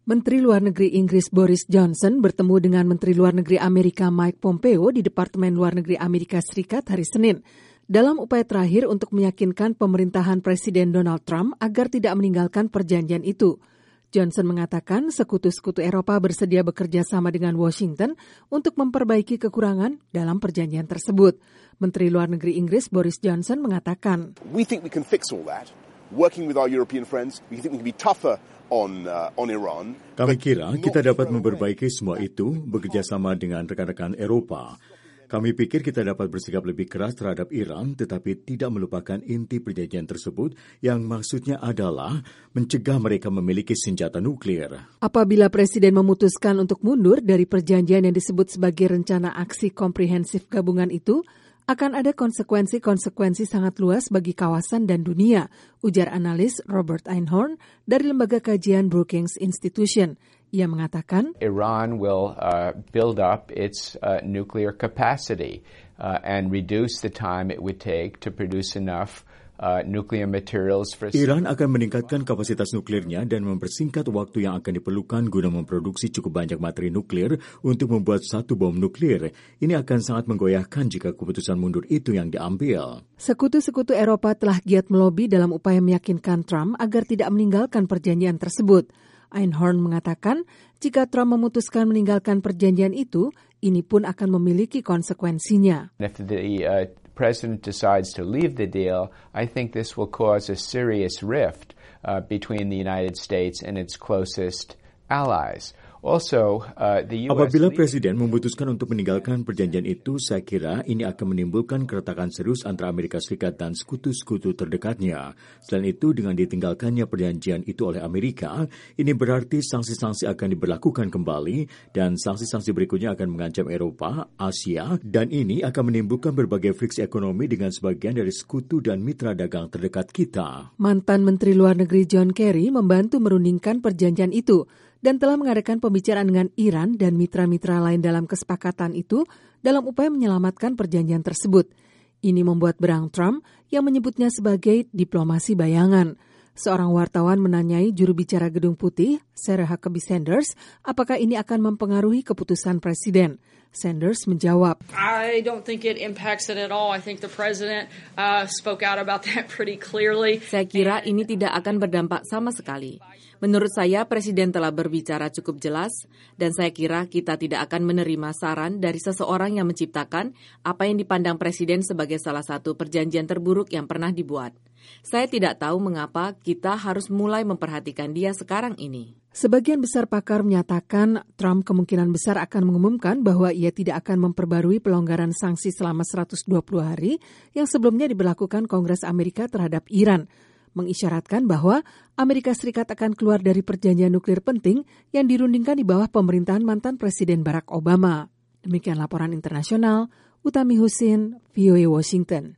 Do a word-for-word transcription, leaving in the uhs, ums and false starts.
Menteri Luar Negeri Inggris Boris Johnson bertemu dengan Menteri Luar Negeri Amerika Mike Pompeo di Departemen Luar Negeri Amerika Serikat hari Senin, dalam upaya terakhir untuk meyakinkan pemerintahan Presiden Donald Trump agar tidak meninggalkan perjanjian itu. Johnson mengatakan sekutu-sekutu Eropa bersedia bekerja sama dengan Washington untuk memperbaiki kekurangan dalam perjanjian tersebut. Menteri Luar Negeri Inggris Boris Johnson mengatakan, We think we can fix all that. Working with our European friends, we think we can be tougher on uh, on Iran. Kami kira kita dapat memperbaiki semua itu bekerja sama dengan rekan-rekan Eropa. Kami pikir kita dapat bersikap lebih keras terhadap Iran, tetapi tidak melupakan inti perjanjian tersebut yang maksudnya adalah mencegah mereka memiliki senjata nuklir. Apabila Presiden memutuskan untuk mundur dari perjanjian yang disebut sebagai rencana aksi komprehensif gabungan itu, akan ada konsekuensi-konsekuensi sangat luas bagi kawasan dan dunia, ujar analis Robert Einhorn dari lembaga kajian Brookings Institution. Ia mengatakan, Iran will uh, build up its uh, nuclear capacity uh, and reduce the time it would take to produce enough uh, nuclear materials for... Iran akan meningkatkan kapasitas nuklirnya dan mempersingkat waktu yang akan diperlukan guna memproduksi cukup banyak materi nuklir untuk membuat satu bom nuklir. Ini akan sangat menggoyahkan jika keputusan mundur itu yang diambil. Sekutu-sekutu Eropa telah giat melobi dalam upaya meyakinkan Trump agar tidak meninggalkan perjanjian tersebut. Einhorn mengatakan, jika Trump memutuskan meninggalkan perjanjian itu, ini pun akan memiliki konsekuensinya. If the uh, president decides to leave the deal, I think this will cause a serious rift uh, between the United States and its closest allies. Also, uh, the U S Apabila Presiden memutuskan untuk meninggalkan perjanjian itu, saya kira ini akan menimbulkan keretakan serius antara Amerika Serikat dan sekutu-sekutu terdekatnya. Selain itu, dengan ditinggalkannya perjanjian itu oleh Amerika, ini berarti sanksi-sanksi akan diberlakukan kembali dan sanksi-sanksi berikutnya akan mengancam Eropa, Asia, dan ini akan menimbulkan berbagai friksi ekonomi dengan sebagian dari sekutu dan mitra dagang terdekat kita. Mantan Menteri Luar Negeri John Kerry membantu merundingkan perjanjian itu dan telah mengadakan pembicaraan dengan Iran dan mitra-mitra lain dalam kesepakatan itu dalam upaya menyelamatkan perjanjian tersebut. Ini membuat berang Trump yang menyebutnya sebagai diplomasi bayangan. Seorang wartawan menanyai juru bicara Gedung Putih, Sarah Huckabee Sanders, apakah ini akan mempengaruhi keputusan Presiden. Sanders menjawab, I don't think it impacts it at all. I think the president uh, spoke out about that pretty clearly. Saya kira ini tidak akan berdampak sama sekali. Menurut saya, Presiden telah berbicara cukup jelas, dan saya kira kita tidak akan menerima saran dari seseorang yang menciptakan apa yang dipandang Presiden sebagai salah satu perjanjian terburuk yang pernah dibuat. Saya tidak tahu mengapa kita harus mulai memperhatikan dia sekarang ini. Sebagian besar pakar menyatakan Trump kemungkinan besar akan mengumumkan bahwa ia tidak akan memperbarui pelonggaran sanksi selama seratus dua puluh hari yang sebelumnya diberlakukan Kongres Amerika terhadap Iran, mengisyaratkan bahwa Amerika Serikat akan keluar dari perjanjian nuklir penting yang dirundingkan di bawah pemerintahan mantan Presiden Barack Obama. Demikian laporan internasional, Utami Husin, V O A Washington.